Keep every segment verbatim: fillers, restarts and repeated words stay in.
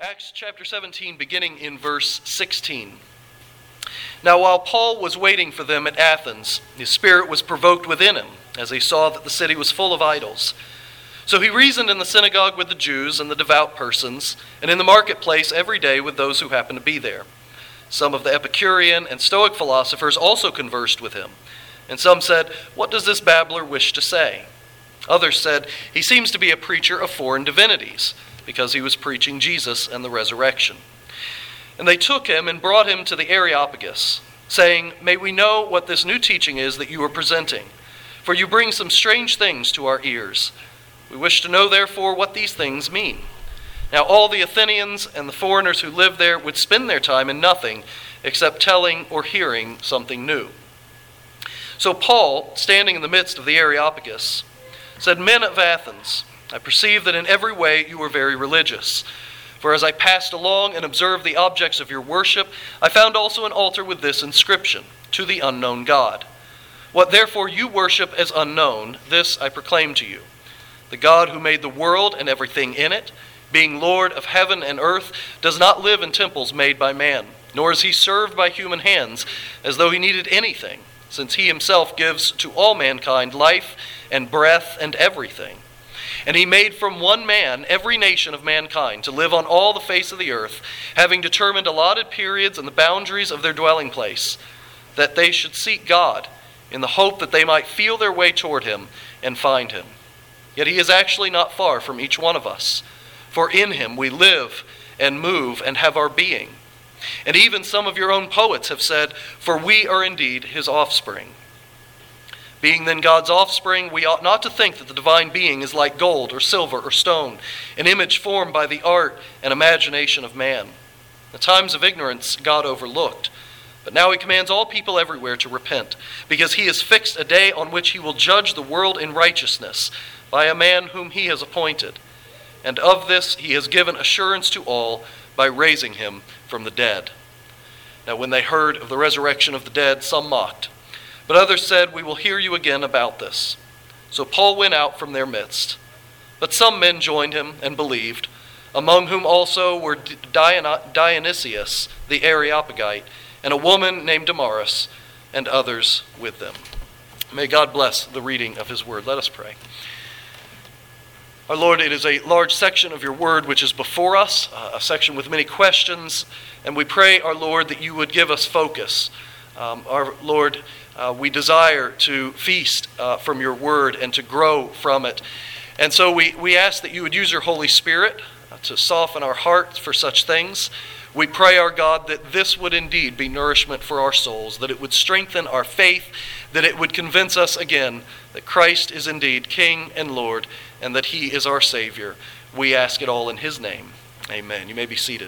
Acts chapter seventeen, beginning in verse sixteen. Now while Paul was waiting for them at Athens, his spirit was provoked within him, as he saw that the city was full of idols. So he reasoned in the synagogue with the Jews and the devout persons, and in the marketplace every day with those who happened to be there. Some of the Epicurean and Stoic philosophers also conversed with him, and some said, "What does this babbler wish to say?" Others said, "He seems to be a preacher of foreign divinities," because he was preaching Jesus and the resurrection. And they took him and brought him to the Areopagus, saying, "May we know what this new teaching is that you are presenting? For you bring some strange things to our ears. We wish to know, therefore, what these things mean." Now all the Athenians and the foreigners who lived there would spend their time in nothing except telling or hearing something new. So Paul, standing in the midst of the Areopagus, said, "Men of Athens, I perceive that in every way you are very religious. For as I passed along and observed the objects of your worship, I found also an altar with this inscription, 'To the unknown God.' What therefore you worship as unknown, this I proclaim to you. The God who made the world and everything in it, being Lord of heaven and earth, does not live in temples made by man, nor is he served by human hands as though he needed anything, since he himself gives to all mankind life and breath and everything. And he made from one man every nation of mankind to live on all the face of the earth, having determined allotted periods and the boundaries of their dwelling place, that they should seek God, in the hope that they might feel their way toward him and find him. Yet he is actually not far from each one of us, for in him we live and move and have our being. And even some of your own poets have said, 'For we are indeed his offspring.' Being then God's offspring, we ought not to think that the divine being is like gold or silver or stone, an image formed by the art and imagination of man. The times of ignorance God overlooked, but now he commands all people everywhere to repent, because he has fixed a day on which he will judge the world in righteousness by a man whom he has appointed. And of this he has given assurance to all by raising him from the dead." Now when they heard of the resurrection of the dead, some mocked. But others said, "We will hear you again about this." So Paul went out from their midst. But some men joined him and believed, among whom also were Dionysius the Areopagite, and a woman named Damaris, and others with them. May God bless the reading of his word. Let us pray. Our Lord, it is a large section of your word which is before us, a section with many questions, and we pray, our Lord, that you would give us focus. Um, our Lord, Uh, we desire to feast uh, from your word and to grow from it. And so we, we ask that you would use your Holy Spirit uh, to soften our hearts for such things. We pray, our God, that this would indeed be nourishment for our souls, that it would strengthen our faith, that it would convince us again that Christ is indeed King and Lord, and that he is our Savior. We ask it all in his name. Amen. You may be seated.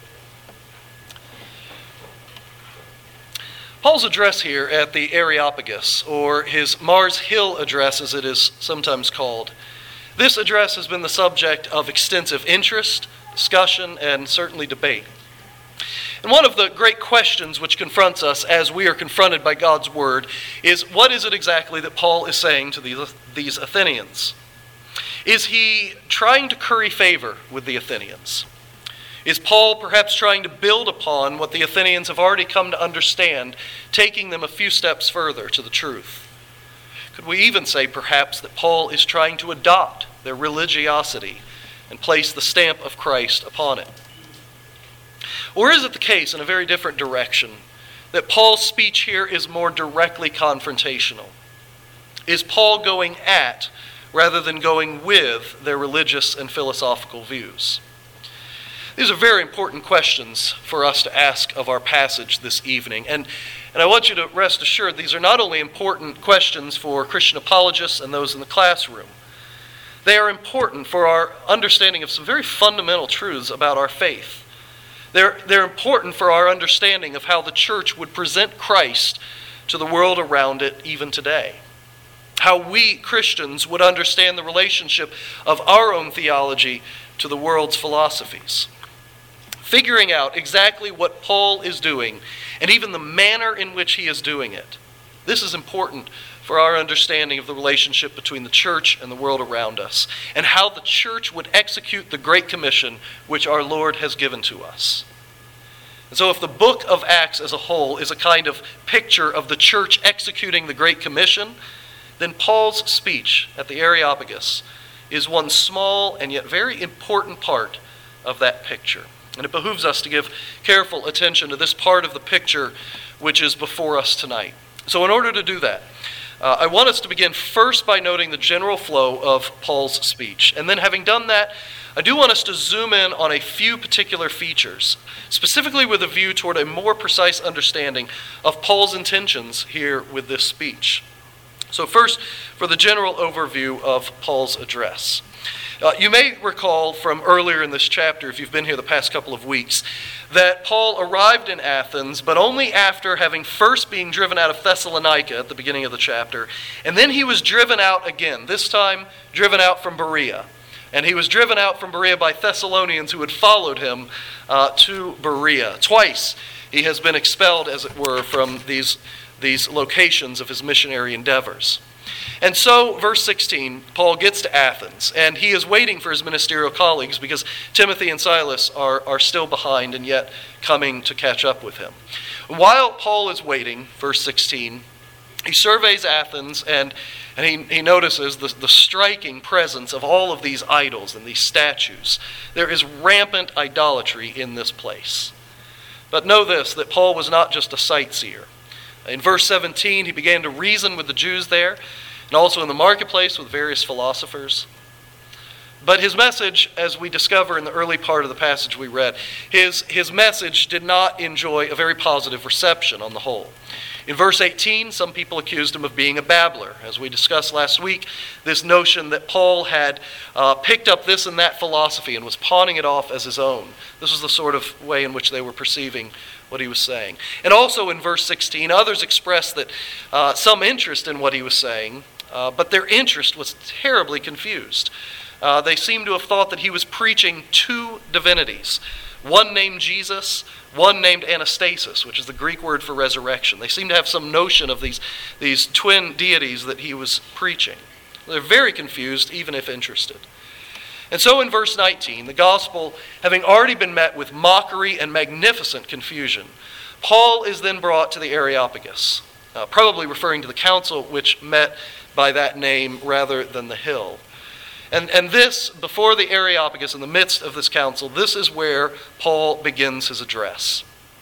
Paul's address here at the Areopagus, or his Mars Hill address as it is sometimes called, this address has been the subject of extensive interest, discussion, and certainly debate. And one of the great questions which confronts us as we are confronted by God's word is, what is it exactly that Paul is saying to these, these Athenians? Is he trying to curry favor with the Athenians? Is Paul perhaps trying to build upon what the Athenians have already come to understand, taking them a few steps further to the truth? Could we even say perhaps that Paul is trying to adopt their religiosity and place the stamp of Christ upon it? Or is it the case in a very different direction, that Paul's speech here is more directly confrontational? Is Paul going at rather than going with their religious and philosophical views? These are very important questions for us to ask of our passage this evening. And, and I want you to rest assured these are not only important questions for Christian apologists and those in the classroom. They are important for our understanding of some very fundamental truths about our faith. They're, they're important for our understanding of how the church would present Christ to the world around it even today. How we Christians would understand the relationship of our own theology to the world's philosophies. Figuring out exactly what Paul is doing and even the manner in which he is doing it. This is important for our understanding of the relationship between the church and the world around us, and how the church would execute the Great Commission which our Lord has given to us. And so if the book of Acts as a whole is a kind of picture of the church executing the Great Commission, then Paul's speech at the Areopagus is one small and yet very important part of that picture. And it behooves us to give careful attention to this part of the picture which is before us tonight. So in order to do that, uh, I want us to begin first by noting the general flow of Paul's speech. And then having done that, I do want us to zoom in on a few particular features, specifically with a view toward a more precise understanding of Paul's intentions here with this speech. So first, for the general overview of Paul's address. Uh, you may recall from earlier in this chapter, if you've been here the past couple of weeks, that Paul arrived in Athens, but only after having first been driven out of Thessalonica at the beginning of the chapter, and then he was driven out again, this time driven out from Berea. And he was driven out from Berea by Thessalonians who had followed him uh, to Berea. Twice he has been expelled, as it were, from these, these locations of his missionary endeavors. And so, verse sixteen, Paul gets to Athens, and he is waiting for his ministerial colleagues because Timothy and Silas are, are still behind and yet coming to catch up with him. While Paul is waiting, verse sixteen, he surveys Athens and, and he, he notices the, the striking presence of all of these idols and these statues. There is rampant idolatry in this place. But know this, that Paul was not just a sightseer. In verse seventeen, he began to reason with the Jews there, and also in the marketplace with various philosophers. But his message, as we discover in the early part of the passage we read, his, his message did not enjoy a very positive reception on the whole. In verse eighteen, some people accused him of being a babbler. As we discussed last week, this notion that Paul had uh, picked up this and that philosophy and was pawning it off as his own. This was the sort of way in which they were perceiving what he was saying. And also in verse sixteen, others expressed that uh, some interest in what he was saying, uh, but their interest was terribly confused. Uh, they seemed to have thought that he was preaching two divinities, one named Jesus, one named Anastasis, which is the Greek word for resurrection. They seemed to have some notion of these, these twin deities that he was preaching. They're very confused, even if interested. And so in verse nineteen, the gospel having already been met with mockery and magnificent confusion, Paul is then brought to the Areopagus, uh, probably referring to the council which met by that name rather than the hill. And, and this, before the Areopagus, in the midst of this council, this is where Paul begins his address.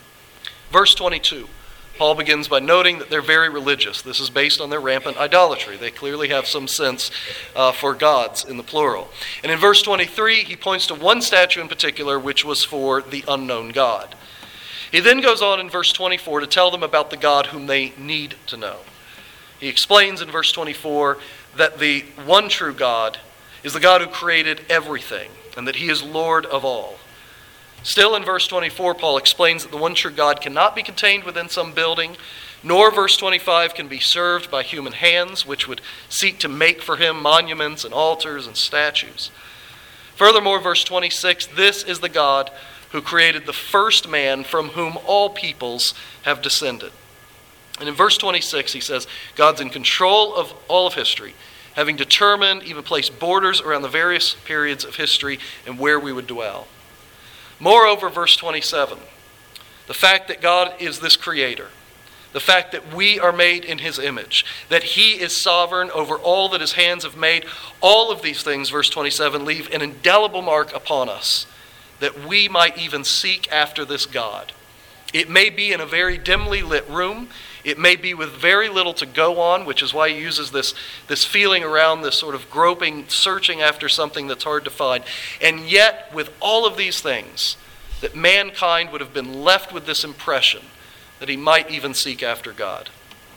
Verse twenty-two. Paul begins by noting that they're very religious. This is based on their rampant idolatry. They clearly have some sense uh, for gods in the plural. And in verse twenty-three, he points to one statue in particular, which was for the unknown God. He then goes on in verse twenty-four to tell them about the God whom they need to know. He explains in verse twenty-four that the one true God is the God who created everything, and that he is Lord of all. Still in verse twenty-four, Paul explains that the one true God cannot be contained within some building, nor, verse twenty-five, can be served by human hands, which would seek to make for him monuments and altars and statues. Furthermore, verse twenty-six, this is the God who created the first man from whom all peoples have descended. And in verse twenty-six, he says, God's in control of all of history, having determined, even placed borders around the various periods of history and where we would dwell. Moreover, verse twenty-seven, the fact that God is this creator, the fact that we are made in his image, that he is sovereign over all that his hands have made, all of these things, verse twenty-seven, leave an indelible mark upon us, that we might even seek after this God. It may be in a very dimly lit room. It may be with very little to go on, which is why he uses this, this feeling around, this sort of groping, searching after something that's hard to find. And yet, with all of these things, that mankind would have been left with this impression that he might even seek after God.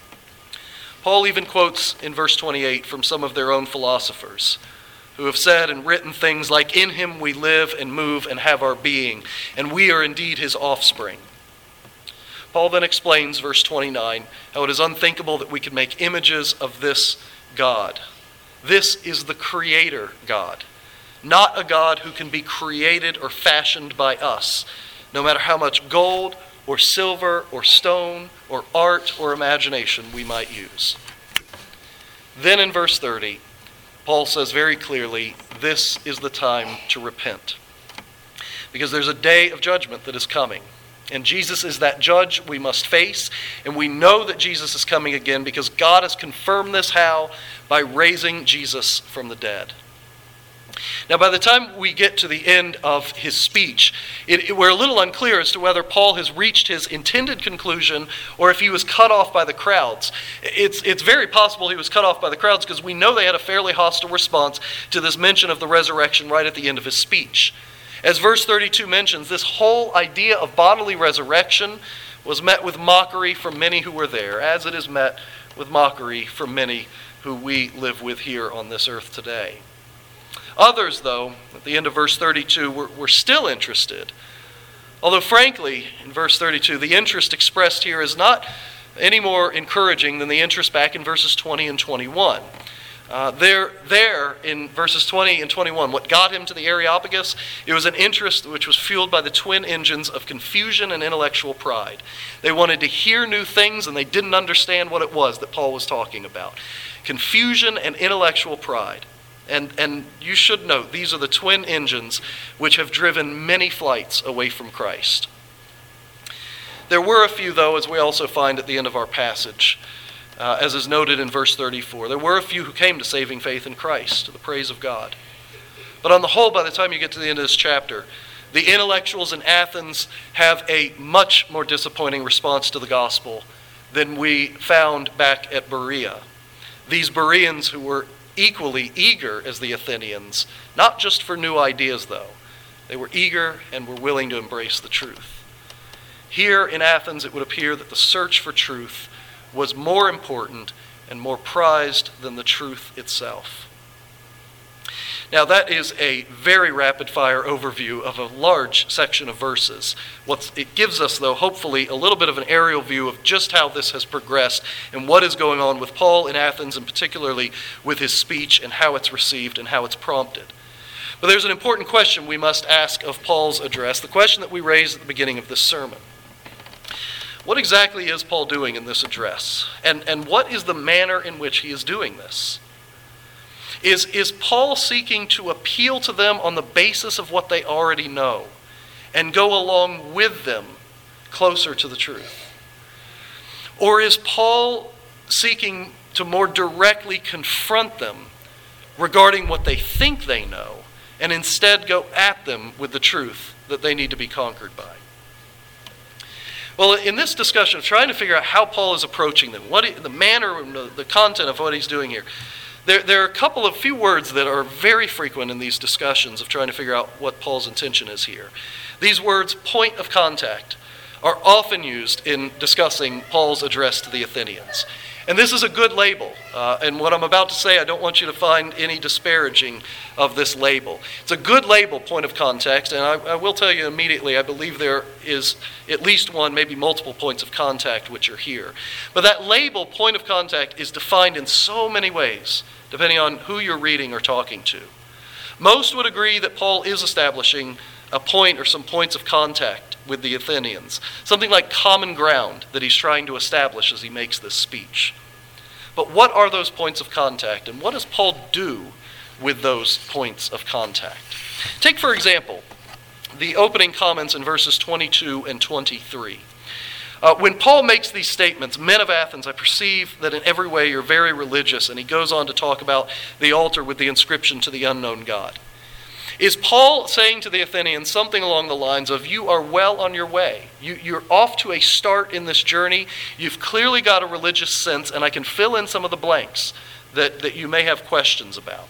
Paul even quotes in verse twenty-eight from some of their own philosophers who have said and written things like, "In him we live and move and have our being, and we are indeed his offspring." Paul then explains, verse twenty-nine, how it is unthinkable that we could make images of this God. This is the creator God, not a God who can be created or fashioned by us, no matter how much gold or silver or stone or art or imagination we might use. Then in verse thirty, Paul says very clearly, this is the time to repent. Because there's a day of judgment that is coming. And Jesus is that judge we must face. And we know that Jesus is coming again because God has confirmed this. How? By raising Jesus from the dead. Now, by the time we get to the end of his speech, it, it, we're a little unclear as to whether Paul has reached his intended conclusion or if he was cut off by the crowds. It's, it's very possible he was cut off by the crowds because we know they had a fairly hostile response to this mention of the resurrection right at the end of his speech. As verse thirty-two mentions, this whole idea of bodily resurrection was met with mockery from many who were there, as it is met with mockery from many who we live with here on this earth today. Others, though, at the end of verse thirty-two, were, were still interested. Although, frankly, in verse thirty-two, the interest expressed here is not any more encouraging than the interest back in verses twenty and twenty-one. Uh, there, there in verses twenty and twenty-one, what got him to the Areopagus, it was an interest which was fueled by the twin engines of confusion and intellectual pride. They wanted to hear new things and they didn't understand what it was that Paul was talking about. Confusion and intellectual pride. And, and you should note, these are the twin engines which have driven many flights away from Christ. There were a few, though, as we also find at the end of our passage, Uh, as is noted in verse thirty-four. There were a few who came to saving faith in Christ, to the praise of God. But on the whole, by the time you get to the end of this chapter, the intellectuals in Athens have a much more disappointing response to the gospel than we found back at Berea. These Bereans who were equally eager as the Athenians, not just for new ideas though. They were eager and were willing to embrace the truth. Here in Athens, it would appear that the search for truth was more important and more prized than the truth itself. Now that is a very rapid-fire overview of a large section of verses. What's, it gives us, though, hopefully a little bit of an aerial view of just how this has progressed and what is going on with Paul in Athens, and particularly with his speech and how it's received and how it's prompted. But there's an important question we must ask of Paul's address, the question that we raised at the beginning of this sermon. What exactly is Paul doing in this address? And, and what is the manner in which he is doing this? Is, is Paul seeking to appeal to them on the basis of what they already know and go along with them closer to the truth? Or is Paul seeking to more directly confront them regarding what they think they know and instead go at them with the truth that they need to be conquered by? Well, in this discussion of trying to figure out how Paul is approaching them, what he, the manner and the, the content of what he's doing here, there, there are a couple of few words that are very frequent in these discussions of trying to figure out what Paul's intention is here. These words, point of contact, are often used in discussing Paul's address to the Athenians. And this is a good label. Uh, and what I'm about to say, I don't want you to find any disparaging of this label. It's a good label, point of contact, and I, I will tell you immediately, I believe there is at least one, maybe multiple points of contact which are here. But that label, point of contact, is defined in so many ways, depending on who you're reading or talking to. Most would agree that Paul is establishing a point or some points of contact with the Athenians, something like common ground that he's trying to establish as he makes this speech. But what are those points of contact, and what does Paul do with those points of contact? Take, for example, the opening comments in verses twenty-two and twenty-three. Uh, when Paul makes these statements, men of Athens, I perceive that in every way you're very religious, and he goes on to talk about the altar with the inscription to the unknown God. Is Paul saying to the Athenians something along the lines of, you are well on your way. You, you're off to a start in this journey. You've clearly got a religious sense, and I can fill in some of the blanks that, that you may have questions about.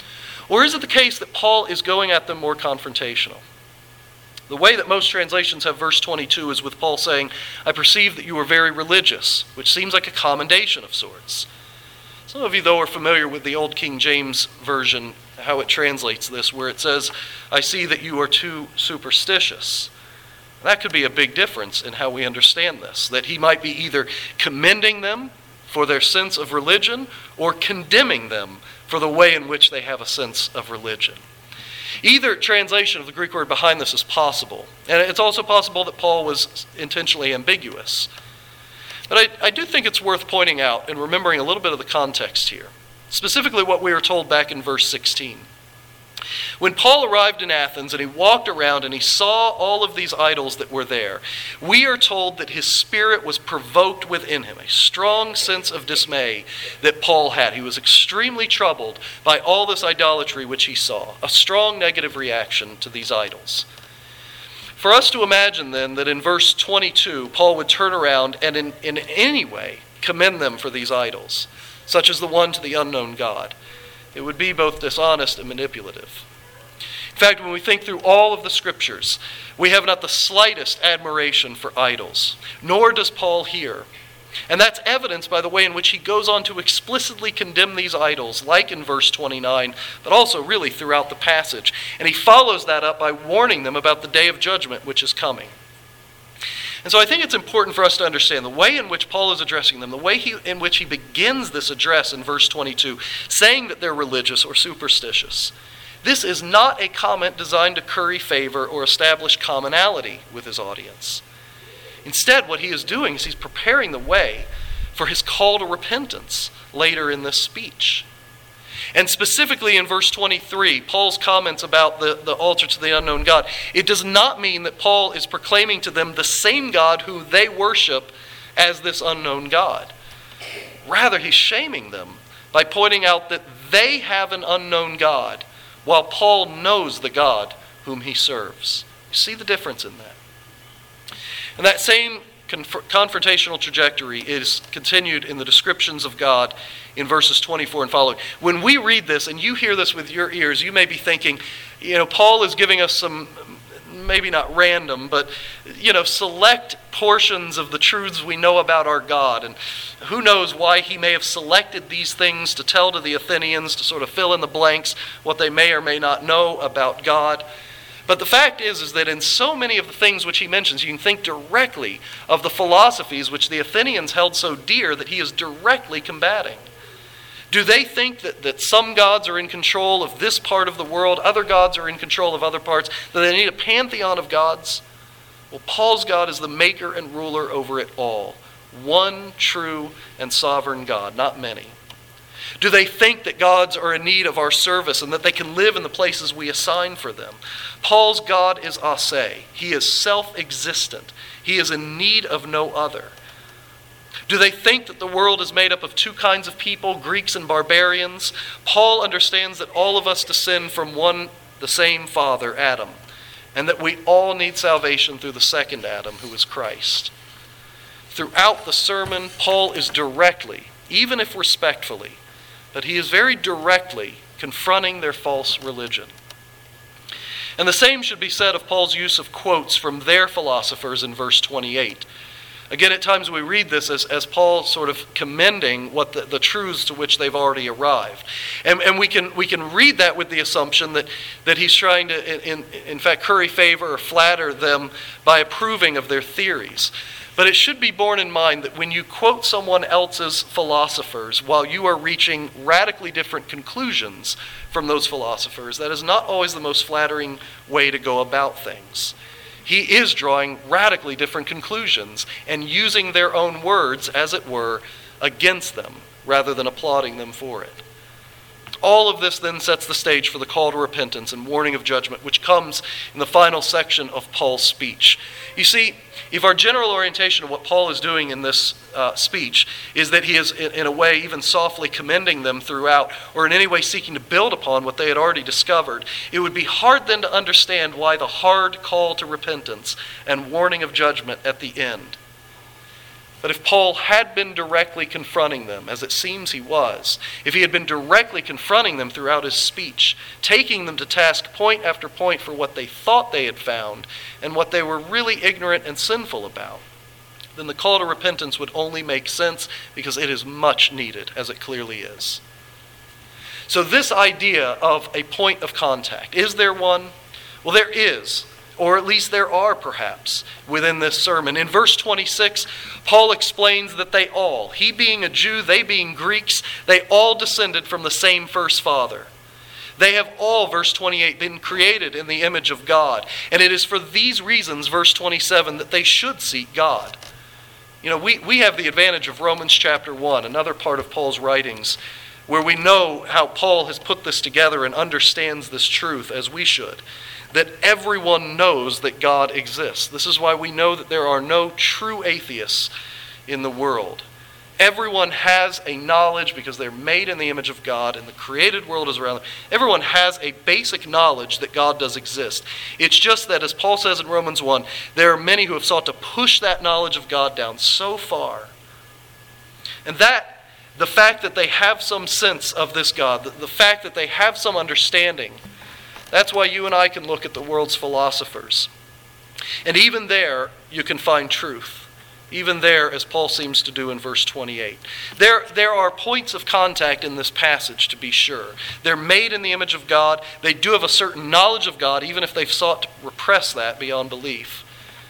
Or is it the case that Paul is going at them more confrontational? The way that most translations have verse twenty-two is with Paul saying, I perceive that you are very religious, which seems like a commendation of sorts. Some of you, though, are familiar with the old King James Version, how it translates this, where it says, I see that you are too superstitious. That could be a big difference in how we understand this, that he might be either commending them for their sense of religion or condemning them for the way in which they have a sense of religion. Either translation of the Greek word behind this is possible, and it's also possible that Paul was intentionally ambiguous. But I, I do think it's worth pointing out and remembering a little bit of the context here. specifically what we were told back in verse sixteen. When Paul arrived in Athens and he walked around and he saw all of these idols that were there, we are told that his spirit was provoked within him, a strong sense of dismay that Paul had. He was extremely troubled by all this idolatry which he saw, a strong negative reaction to these idols. For us to imagine then that in verse twenty-two, Paul would turn around and in, in any way commend them for these idols, such as the one to the unknown God, it would be both dishonest and manipulative. In fact, when we think through all of the scriptures, we have not the slightest admiration for idols, nor does Paul here. And that's evidenced by the way in which he goes on to explicitly condemn these idols, like in verse twenty-nine, but also really throughout the passage. And he follows that up by warning them about the day of judgment which is coming. And so I think it's important for us to understand the way in which Paul is addressing them, the way he, in which he begins this address in verse twenty-two, saying that they're religious or superstitious. This is not a comment designed to curry favor or establish commonality with his audience. Instead, what he is doing is he's preparing the way for his call to repentance later in this speech. And specifically in verse twenty-three, Paul's comments about the, the altar to the unknown God, it does not mean that Paul is proclaiming to them the same God who they worship as this unknown God. Rather, he's shaming them by pointing out that they have an unknown God, while Paul knows the God whom he serves. You see the difference in that? And that same conf- confrontational trajectory is continued in the descriptions of God in verses twenty-four and following. When we read this and you hear this with your ears, you may be thinking, you know, Paul is giving us some, maybe not random, but, you know, select portions of the truths we know about our God. And who knows why he may have selected these things to tell to the Athenians to sort of fill in the blanks, what they may or may not know about God. But the fact is, is that in so many of the things which he mentions, you can think directly of the philosophies which the Athenians held so dear that he is directly combating. Do they think that, that some gods are in control of this part of the world, other gods are in control of other parts, that they need a pantheon of gods? Well, Paul's God is the maker and ruler over it all. One true and sovereign God, not many. Do they think that gods are in need of our service and that they can live in the places we assign for them? Paul's God is ase. He is self-existent. He is in need of no other. Do they think that the world is made up of two kinds of people, Greeks and barbarians? Paul understands that all of us descend from one, the same father, Adam, and that we all need salvation through the second Adam, who is Christ. Throughout the sermon, Paul is directly, even if respectfully, but he is very directly confronting their false religion. And the same should be said of Paul's use of quotes from their philosophers in verse twenty-eight. Again, at times we read this as, as Paul sort of commending what the, the truths to which they've already arrived. And, and we can we can read that with the assumption that, that he's trying to, in, in fact, curry favor or flatter them by approving of their theories. But it should be borne in mind that when you quote someone else's philosophers while you are reaching radically different conclusions from those philosophers, that is not always the most flattering way to go about things. He is drawing radically different conclusions and using their own words, as it were, against them rather than applauding them for it. All of this then sets the stage for the call to repentance and warning of judgment, which comes in the final section of Paul's speech. You see, if our general orientation of what Paul is doing in this uh, speech is that he is, in, in a way, even softly commending them throughout, or in any way seeking to build upon what they had already discovered, it would be hard then to understand why the hard call to repentance and warning of judgment at the end. But if Paul had been directly confronting them, as it seems he was, if he had been directly confronting them throughout his speech, taking them to task point after point for what they thought they had found and what they were really ignorant and sinful about, then the call to repentance would only make sense because it is much needed, as it clearly is. So this idea of a point of contact, is there one? Well, there is. Or at least there are, perhaps, within this sermon. In verse twenty-six, Paul explains that they all, he being a Jew, they being Greeks, they all descended from the same first father. They have all, verse twenty-eight, been created in the image of God. And it is for these reasons, verse twenty-seven, that they should seek God. You know, we, we have the advantage of Romans chapter one, another part of Paul's writings, where we know how Paul has put this together and understands this truth as we should, that everyone knows that God exists. This is why we know that there are no true atheists in the world. Everyone has a knowledge because they're made in the image of God and the created world is around them. Everyone has a basic knowledge that God does exist. It's just that, as Paul says in Romans one, there are many who have sought to push that knowledge of God down so far. And that, the fact that they have some sense of this God, the, the fact that they have some understanding, that's why you and I can look at the world's philosophers. And even there, you can find truth. Even there, as Paul seems to do in verse twenty-eight. There, there are points of contact in this passage, to be sure. They're made in the image of God. They do have a certain knowledge of God, even if they've sought to repress that beyond belief.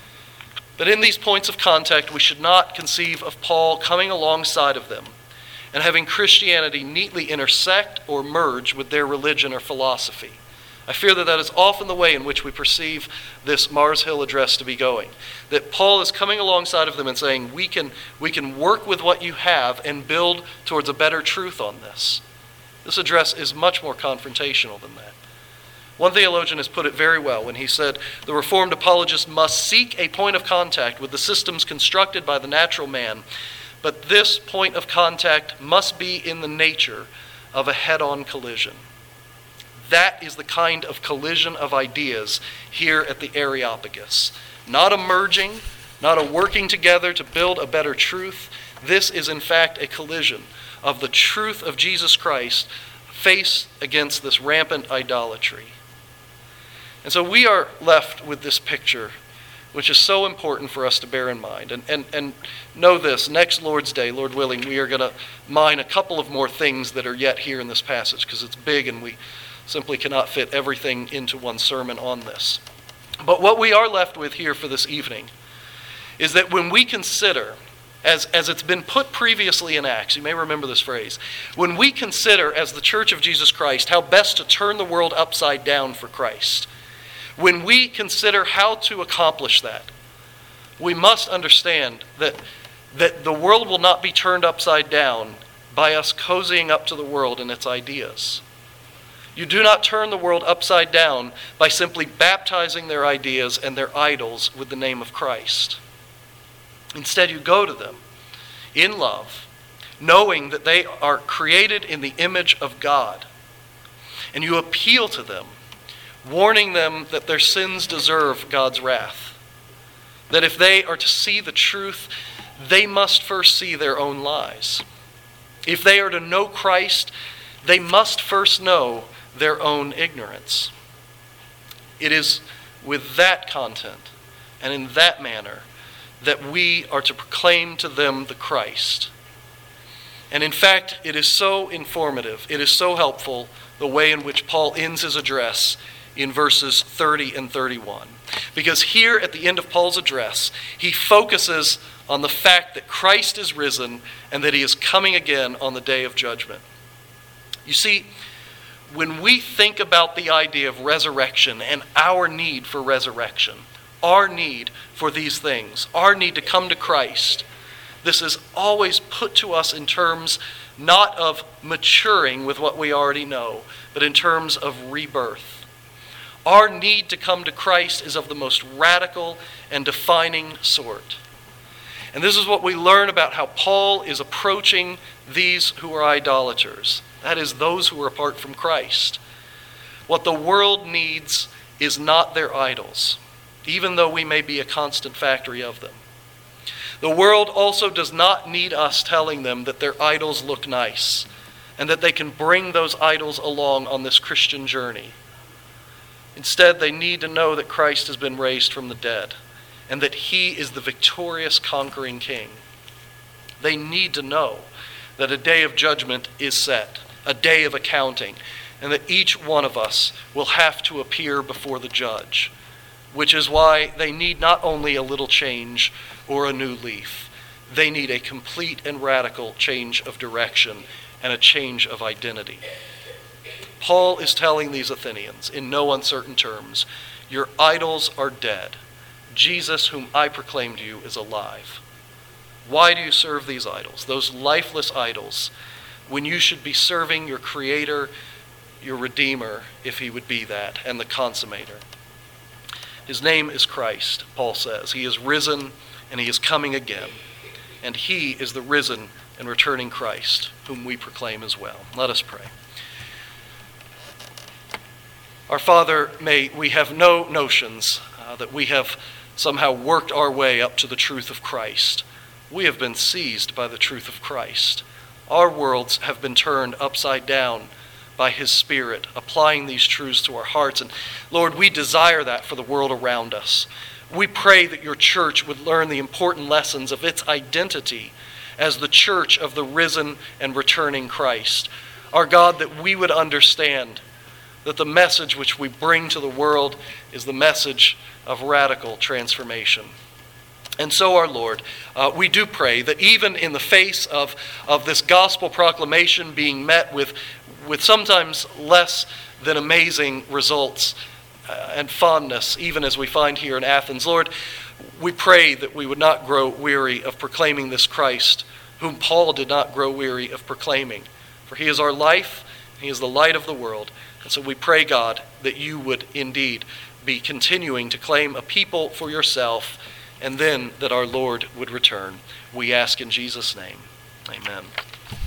But in these points of contact, we should not conceive of Paul coming alongside of them and having Christianity neatly intersect or merge with their religion or philosophy. I fear that that is often the way in which we perceive this Mars Hill address to be going. That Paul is coming alongside of them and saying, we can, we can work with what you have and build towards a better truth on this. This address is much more confrontational than that. One theologian has put it very well when he said, the Reformed apologist must seek a point of contact with the systems constructed by the natural man, but this point of contact must be in the nature of a head-on collision. That is the kind of collision of ideas here at the Areopagus. Not a merging, not a working together to build a better truth. This is in fact a collision of the truth of Jesus Christ faced against this rampant idolatry. And so we are left with this picture, which is so important for us to bear in mind. And, and, and know this, next Lord's Day, Lord willing, we are going to mine a couple of more things that are yet here in this passage, because it's big and we simply cannot fit everything into one sermon on this. But what we are left with here for this evening is that when we consider, as, as it's been put previously in Acts, you may remember this phrase, when we consider as the Church of Jesus Christ how best to turn the world upside down for Christ, when we consider how to accomplish that, we must understand that, that the world will not be turned upside down by us cozying up to the world and its ideas. You do not turn the world upside down by simply baptizing their ideas and their idols with the name of Christ. Instead, you go to them in love, knowing that they are created in the image of God. And you appeal to them, warning them that their sins deserve God's wrath. That if they are to see the truth, they must first see their own lies. If they are to know Christ, they must first know their own ignorance. It is with that content and in that manner that we are to proclaim to them the Christ. And in fact, it is so informative, it is so helpful, the way in which Paul ends his address in verses thirty and thirty-one. Because here at the end of Paul's address, he focuses on the fact that Christ is risen and that he is coming again on the day of judgment. You see, when we think about the idea of resurrection and our need for resurrection, our need for these things, our need to come to Christ, this is always put to us in terms not of maturing with what we already know, but in terms of rebirth. Our need to come to Christ is of the most radical and defining sort. And this is what we learn about how Paul is approaching these who are idolaters. That is, those who are apart from Christ. What the world needs is not their idols, even though we may be a constant factory of them. The world also does not need us telling them that their idols look nice and that they can bring those idols along on this Christian journey. Instead, they need to know that Christ has been raised from the dead and that he is the victorious, conquering king. They need to know that a day of judgment is set, a day of accounting, and that each one of us will have to appear before the judge, which is why they need not only a little change or a new leaf, they need a complete and radical change of direction and a change of identity. Paul is telling these Athenians in no uncertain terms, your idols are dead. Jesus, whom I proclaim to you, is alive. Why do you serve these idols, those lifeless idols when you should be serving your Creator, your Redeemer, if he would be that, and the consummator. His name is Christ, Paul says. He is risen and he is coming again. And he is the risen and returning Christ, whom we proclaim as well. Let us pray. Our Father, may we have no notions uh, that we have somehow worked our way up to the truth of Christ. We have been seized by the truth of Christ. Our worlds have been turned upside down by his Spirit, applying these truths to our hearts. And Lord, we desire that for the world around us. We pray that your church would learn the important lessons of its identity as the church of the risen and returning Christ. Our God, that we would understand that the message which we bring to the world is the message of radical transformation. And so, our Lord, uh, we do pray that even in the face of, of this gospel proclamation being met with, with sometimes less than amazing results uh, and fondness, even as we find here in Athens, Lord, we pray that we would not grow weary of proclaiming this Christ, whom Paul did not grow weary of proclaiming. For he is our life, he is the light of the world. And so we pray, God, that you would indeed be continuing to claim a people for yourself, and then that our Lord would return. We ask in Jesus' name. Amen.